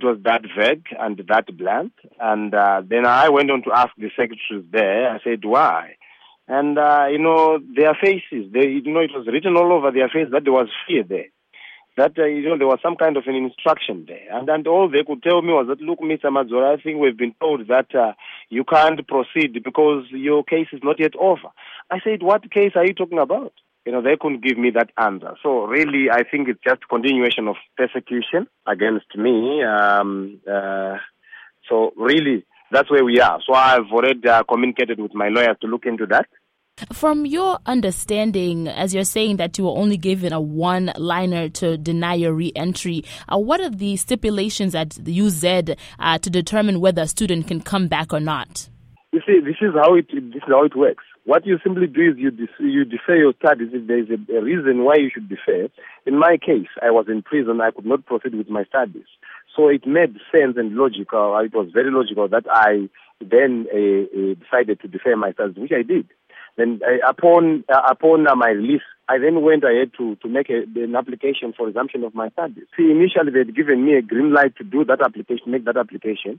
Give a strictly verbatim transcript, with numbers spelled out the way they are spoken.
it was that vague and that blunt. And uh, then I went on to ask the secretaries there. I said, why? And, uh, you know, their faces, they, you know, it was written all over their face that there was fear there. That, uh, you know, there was some kind of an instruction there. And, and all they could tell me was that, look, Mister Madzola, I think we've been told that uh, you can't proceed because your case is not yet over. I said, what case are you talking about? You know, they couldn't give me that answer. So really, I think it's just continuation of persecution against me. Um, uh, so really, that's where we are. So I've already uh, communicated with my lawyers to look into that. From your understanding, as you're saying that you were only given a one-liner to deny your re-entry, uh, what are the stipulations at the U Z uh, to determine whether a student can come back or not? You see, this is how it this is how it works. What you simply do is you de- you defer your studies if there is a, a reason why you should defer. In my case, I was in prison. I could not proceed with my studies. So it made sense and logical. It was very logical that I then uh, uh, decided to defer my studies, which I did. Then uh, upon uh, upon uh, my release, I then went ahead to, to make a, an application for resumption of my studies. See, initially they had given me a green light to do that application, make that application.